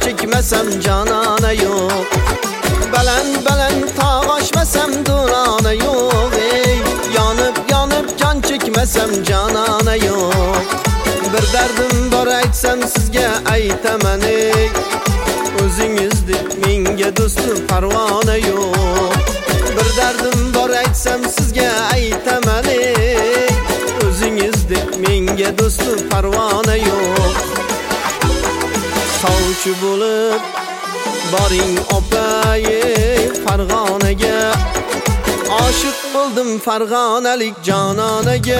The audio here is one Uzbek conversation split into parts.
çekmesem canana yok. Belen tağ aşmasam durana yok. Ey yanıp can çekmesem canana yok. Bir derdim var aytsam sizga aytaman ey. O'zingizdek menga do'stim parvona yo'q. Bir derdim var aytsam sizga aytaman ey. O'zingizdek menga do'stim parvona yo'q. Sovchi bo'lib boring opa Farg'onaga. Oshiq bo'ldim farg'onalik jononaga.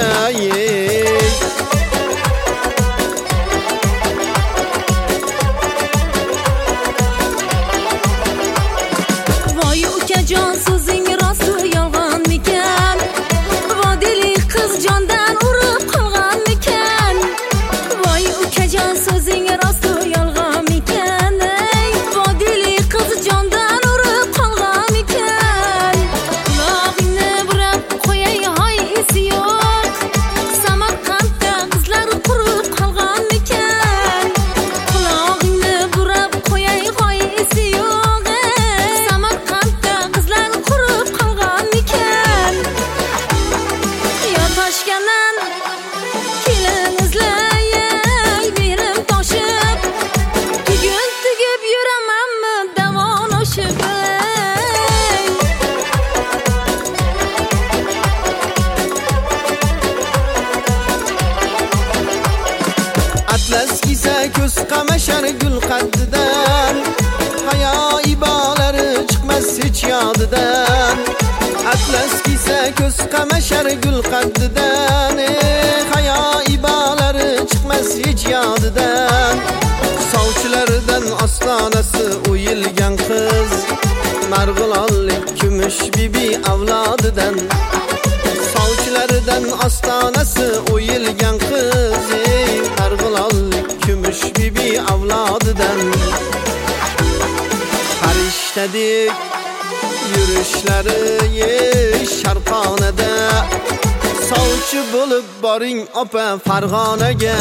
Voy ukajon so'zing rost yolg'onmikan? Vodiylik qiz jondan urib qolganmikan? Voy ukajon so'zing rost yolg'onmikan? Vodiylik qiz jondan urib qolganmikan? Qulog'ingni burab qo'yay hoy esi yo'q. Samarqandda qizlar qurib qolganmikan? Qulog'ingni burab qo'yay hoy esi yo'q. Samarqandda qizlar qurib qolganmikan? Yo Toshkandan kelin izlay, berim toshib, bugun tugib yuramanmi davon oshib. Atlas kiysa ko'z qamashar gul qaddidan. Hayo ibolari chiqmas hech yodidan. Atlas kiysa ko'z qamashar gul qaddidan. Hayo ibolari chiqmas hech yodidan. Sovchilardan ostonasi o'yilgan qiz. Marg'ilonlik kumush bibi avlodidan. Sovchilardan ostonasi o'yilgan qiz. Marg'ilonlik kumush bibi avlodidan. Farishtadek yurishlari Sharqonada. Sovchi bo'lib boring opa Farg'onaga.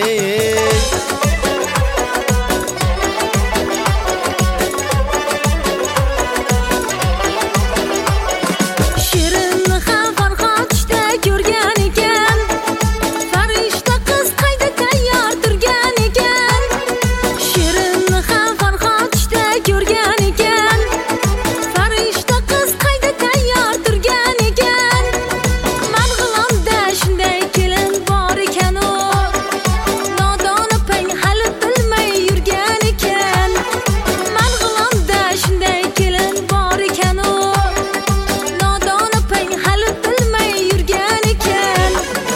Shirinni ham Farhodda ko'rgan ekan. Farishta qiz qayda tayyor turgan ekan. Shirinni ham Farhodda ko'rgan ekan. Farishta qiz qayda tayyor turgan ekan. Marg'ilonda shunday kelin bor ekan u. Nodon opang hali bilmay yurgan ekan. Marg'ilonda shunday kelin bor ekan u. Nodon opang hali bilmay yurgan ekan.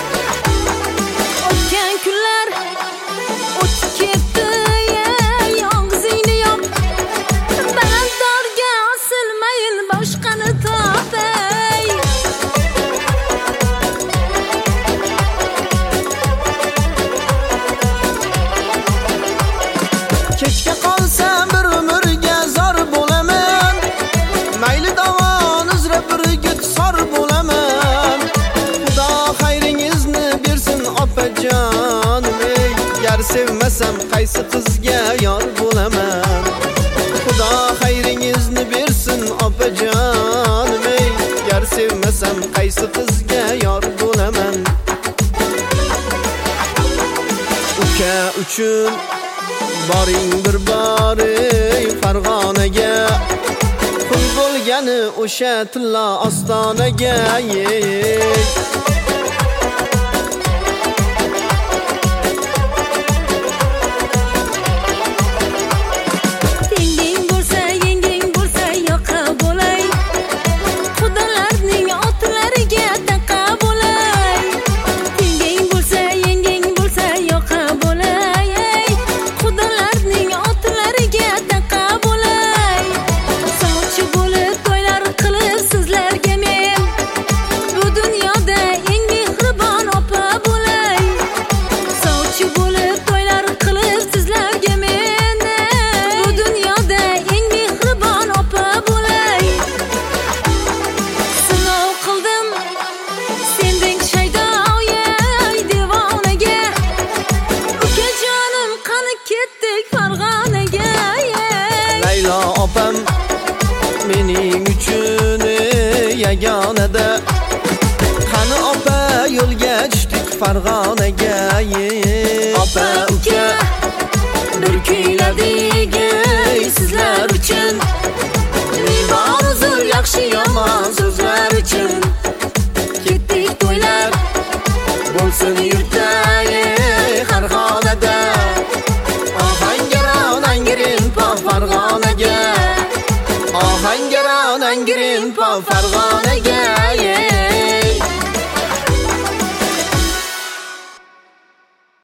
O'tgan kunlar o'tib ketdi, og'zingni yop. Balandorga osilmayin, boshqani topay. Kechga qolsam bir umrga zor bo'laman. Mayli davon uzra birga sor bo'laman. Xudo xayringizni bersin opajonim ey. Gar sevmasam qaysi qizga yor bo'laman. Xudo xayringizni bersin opajonim ey. Gar sevmasam qaysi qizga yor bo'laman. Uka uchun boring bir bor Farg'onaga. Qul bo'lgani o'sha tilla ostonaga. Tenging bo'lsa, yenging bo'lsa yoqa bo'lay. Xudolarning otlariga taqa bo'lay. Tenging bo'lsa, yenging bo'lsa yoqa bo'lay. Xudolarning otlariga taqa bo'lay. Sovchi bo'lib to'ylar qilib sizlarga men. Bu dunyoda eng mehribon opa bo'lay. Sovchi bo'lib to'ylar qilib sizlarga men. Bu dunyoda eng mehribon opa bo'lay. Sinov qildim sendek shaydo devonaga. Ukajonim qani ketdik Farg'onaga. opam mening uchun yagonada. Qani opa yo'lga tushdik Farg'onaga. Opa uka bir kuyladik sizlar uchun. Bor huzur yaxshi yomon so'zlar uchun. Ketdik to'ylar bo'lsin yurtda har xonada. Ohangaron angirin pol Farg'onaga. Ohangaron angirin pol Farg'onaga.